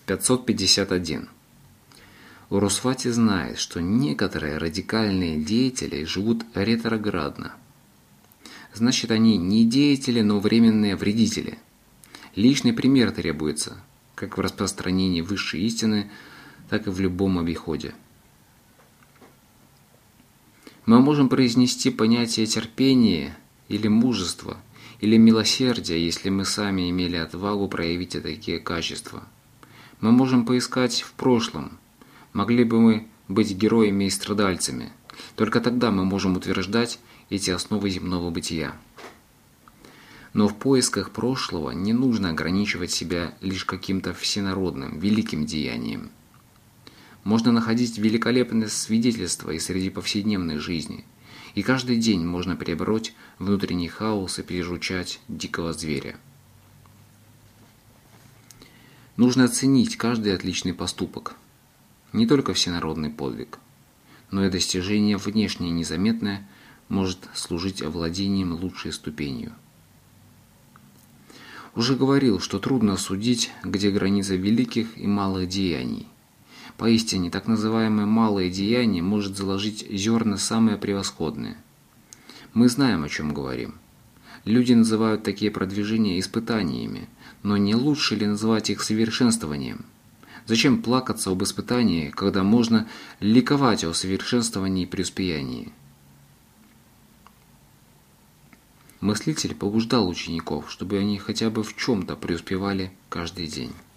551. Урусвати знает, что некоторые радикальные деятели живут ретроградно. Значит, они не деятели, но временные вредители. Личный пример требуется, как в распространении высшей истины, так и в любом обиходе. Мы можем произнести понятие терпения или мужества, или милосердия, если мы сами имели отвагу проявить такие качества. Мы можем поискать в прошлом, могли бы мы быть героями и страдальцами. Только тогда мы можем утверждать эти основы земного бытия. Но в поисках прошлого не нужно ограничивать себя лишь каким-то всенародным, великим деянием. Можно находить великолепное свидетельство и среди повседневной жизни, и каждый день можно перебороть внутренний хаос и приручать дикого зверя. Нужно оценить каждый отличный поступок, не только всенародный подвиг, но и достижение внешне незаметное может служить овладением лучшей ступенью. Уже говорил, что трудно судить, где граница великих и малых деяний. Поистине, так называемое малое деяние может заложить зерна самые превосходные. Мы знаем, о чем говорим. Люди называют такие продвижения испытаниями, но не лучше ли называть их совершенствованием? Зачем плакаться об испытании, когда можно ликовать о совершенствовании и преуспеянии? Мыслитель побуждал учеников, чтобы они хотя бы в чем-то преуспевали каждый день.